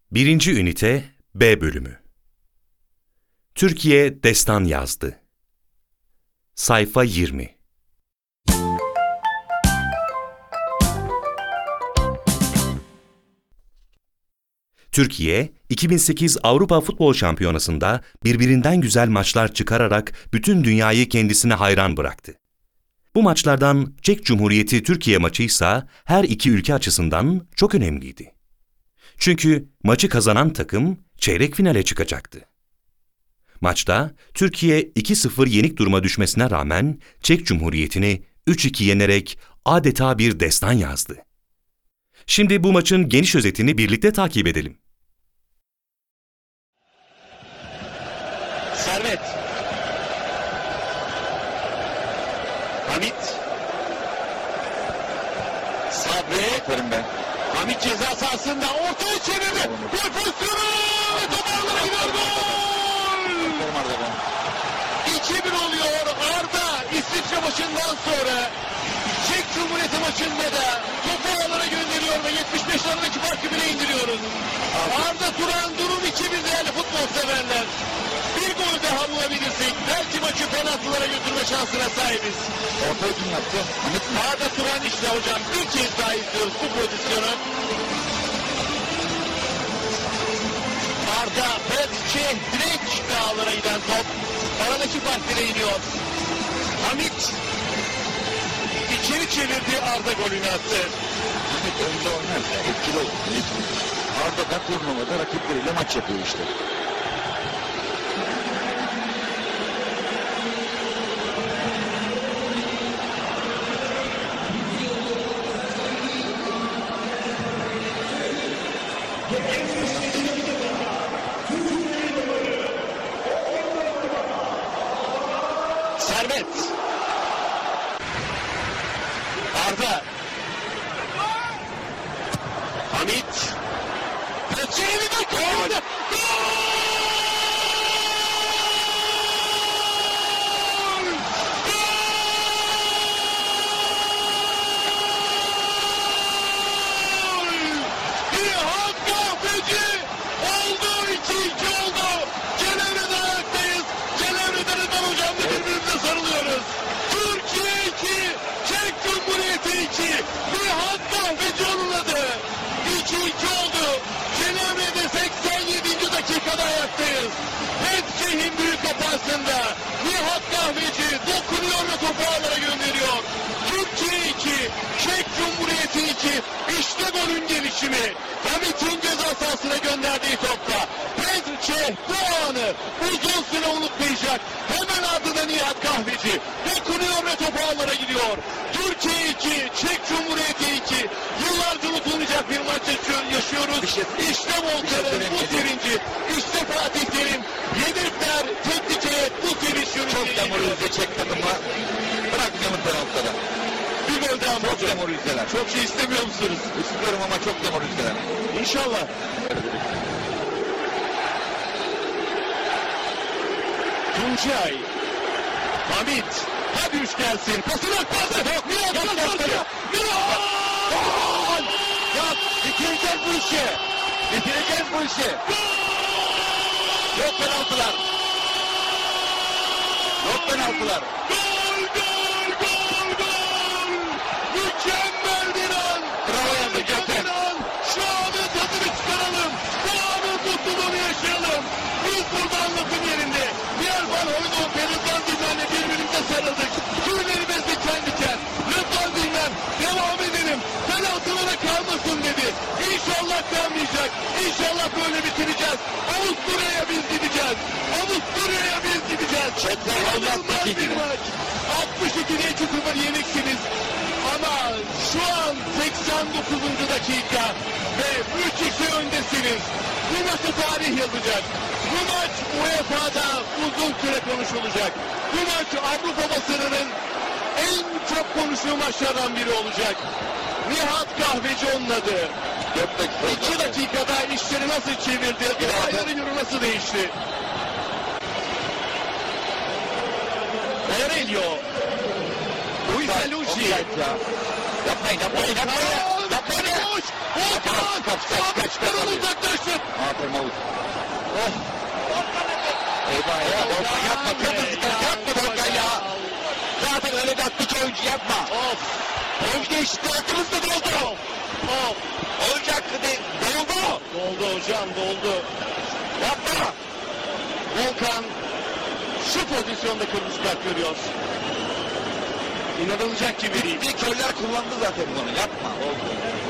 Birinci ünite B bölümü. Türkiye destan yazdı. Sayfa 20. Türkiye, 2008 Avrupa Futbol Şampiyonası'nda birbirinden güzel maçlar çıkararak bütün dünyayı kendisine hayran bıraktı. Bu maçlardan Çek Cumhuriyeti Türkiye maçıysa her iki ülke açısından çok önemliydi. Çünkü maçı kazanan takım çeyrek finale çıkacaktı. Maçta Türkiye 2-0 yenik duruma düşmesine rağmen Çek Cumhuriyeti'ni 3-2 yenerek adeta bir destan yazdı. Şimdi bu maçın geniş özetini birlikte takip edelim. Servet. Hamit. Sabri. Aferin be. Hamit ceza sahasında ortaya çevirdi. Gol pozisyonu. Top ağlara gidiyor. Gol. Aferin Arda be. 2-1 oluyor. Arda İsviçre maçından sonra Çek Cumhuriyeti maçında da topu ağlara gönderiyor ve 75'lerdeki farkı bile indiriyoruz. Arda Turan durum 2-1 değerli futbol severler. Bir gol daha bulabilirsek belki maçı penaltılara götürme şansına sahibiz. Ortaya kim yaptı? Hamit mi? Arda Turan işte hocam. Bir kez daha izliyoruz bu pozisyonu. Arda Petçe direkt çıktı ağlara giden top. Aradaki fark bile iniyor. Hamit içeri çevirdi, Arda golünü attı. Hamit önde oynar. Etkili olur. Arda da turnuvada rakipleriyle maç yapıyor işte. Servet. Arda. Hamit. Çevirdi de gol. Gol! Nihat Kahveci oldu, 2-2 oldu. Cenevre'de ayaktayız. Cenevre'de Rıdvan hocamla birbirimize sarılıyoruz. Türkiye 2, Çek Cumhuriyeti 2. Nihat Kahveci onun adı. 2-2 oldu. Cenevre'de 87. dakikada ayaktayız. Petçe'nin büyük hatasında Nihat Kahveci dokunuyor ve topu ağlara gönderiyor. Türkiye 2, Çek Cumhuriyeti 2. İşte golün gelişimi. Hamit'in ceza sahasına gönderdiği topta Petçe bu anı uzun süre unutmayacak. Hemen ardından Nihat Kahveci dokunuyor ve topu ağlara gidiyor. Türkiye 2, Çek Cumhuriyeti 2. Yıllarca unutulmayacak bir maç yaşıyoruz. İşte Volkan'ın bu sevinci. İşte Fatih Terim. Yedekler, teknik heyet bu sevinç Çok demoralize Çek takımı. Bırak camın penaltıda. Bir gol daha mı Çok hocam? demoralizeler. Çok şey istemiyor musunuz? İstiyorum ama çok demoralizeler. İnşallah. Tuncay. Hamit. Hadi üç gelsin. Pasını atmadı. Nihat kazandı. Nihat! Gol! Ya bitireceğiz bu işi. Bitireceğiz bu işi. Yok penaltılar. Yok penaltılar. Gol! Gol! Gol! Gol! Mükemmel bir an. Bravo Yandı Gökhan. Şu anın tadını çıkaralım. Bu anın mutluluğunu yaşayalım. Biz burada anlatım yerinde. Diğer Van Hooydonk ve Rıdvan Dilmen'le birbirimize sarıldık. Tüylerimiz diken diken. Rıdvan Dilmen devam edelim. Penaltılara kalmasın dedi. İnşallah kalmayacak. İnşallah böyle bitireceğiz. Avusturya'ya biz gideceğiz. Avusturya'ya biz gideceğiz. İnanılmaz bir maç. 62'de 2-0 yeniksiniz. Ama şu an 89. dakika ve 3-2 öndesiniz. Bu maçı tarih yazacak. Bu maç UEFA'da uzun süre konuşulacak. Bu maç Avrupa basınının en çok konuştuğu maçlardan biri olacak. Nihat Kahveci onun adı. 2 dakikada işleri nasıl çevirdi, olayları yürü nasıl değişti. Aurelio. Luis Alucci. Yapmayın. Yapmayın. Volkan! Sabit Karol uzaklaştır. Aferin Oğuz. Oh. Eyvah ya. Volkan yapma. Kırmızı kart yapma Volkan ya. Zaten öyle bir attık oyuncu yapma. Of! Oyuncu değişikliği hakkımızda doldu. Of! Olacak değil. Doldu. Doldu hocam, doldu. Yapma. Volkan şu pozisyonda kırmızı kart görüyor. İnanılacak gibi değil. Bir körler kullandı zaten bunu. Yapma. Oldu.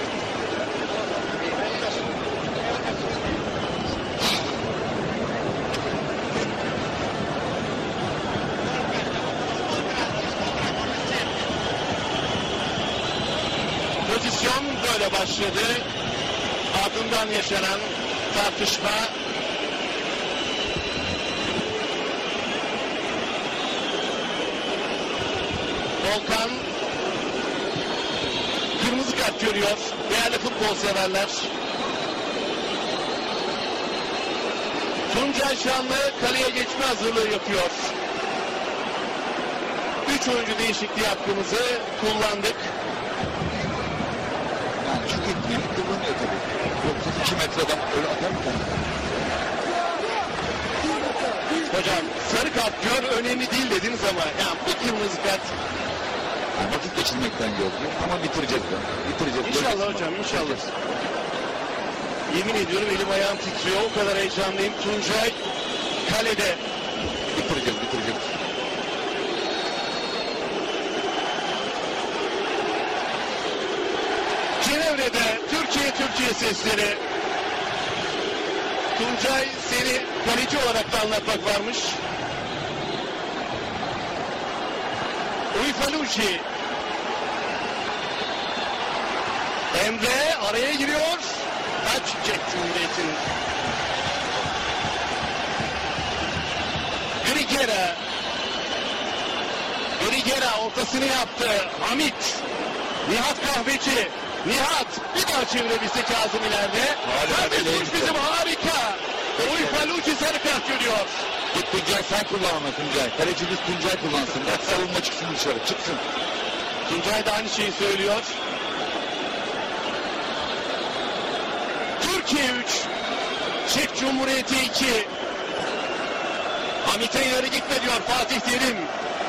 Pozisyon böyle başladı. Ardından yaşanan tartışma. Volkan kırmızı kart görüyor. Değerli futbol severler. Tuncay Şanlı kaleye geçme hazırlığı yapıyor. 3 oyuncu değişikliği hakkımızı kullandık. Yani çok etkili kullanıyor tabii. Yoksa 2 metreden öyle atar mı kendini? Hocam sarı kart gör önemli değil dediniz ama yani bu kırmızı kart Yani vakit geçirmekten gördü ama bitireceğiz de. Bitireceğiz. İnşallah Göreceğiz. hocam, inşallah. Yemin ediyorum elim ayağım titriyor. O kadar heyecanlıyım. Tuncay kalede. Bitireceğiz. Bitireceğiz. Cenevre'de Türkiye sesleri. Tuncay seni kaleci olarak da anlatmak varmış. Uyfaluci. Emre araya giriyor. Taç Jack Cumhuriyet'in. Grigera ortasını yaptı. Hamit. Nihat Kahveci. Nihat bir daha çevirebilse Kazım ileride. Kardeşimiz bizim harika. Uyfaluci sarı kart görüyor. Git Tuncay sen kullanma Tuncay. Kalecimiz Tuncay kullansın. Bak savunma çıksın dışarı. Çıksın. Tuncay da aynı şeyi söylüyor. Türkiye 3. Çek Cumhuriyeti 2. Hamit'e ileri gitme diyor Fatih Terim.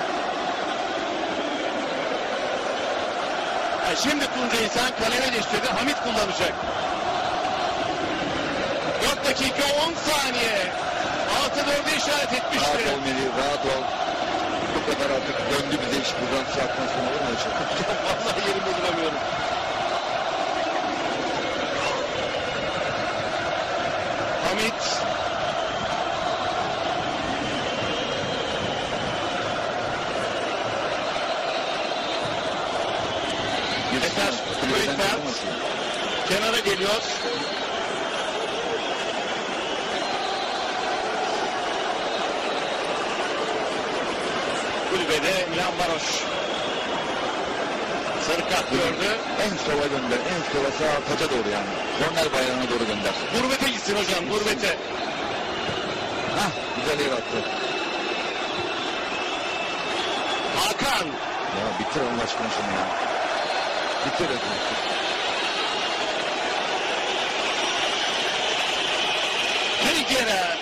Şimdi Tuncay'ı sen kalene değiştirdi. Hamit kullanacak. 4 dakika 10 saniye. 6-4'e işaret etmişti. Rahat ol Melih. Rahat ol. Bu kadar artık döndü bize iş buradan saatten sonra olur mu hocam? Vallahi yerimde duramıyorum. Hamit. Yeter. Kulübeden kenara geliyor. Kulübede Milan Baroş. Sarı kart gördü. En sola gönder. En sola sağa taça doğru yani. Korner bayrağına doğru gönder. Gurbete gitsin hocam, gurbete. Hah güzel yer attı. Hakan. Ya bitir Allah aşkına şunu ya. Bitir hadi. Grigera.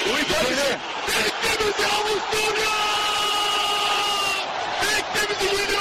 Uyfaluci. Bekle bizi Avusturya! Bekle bizi yeni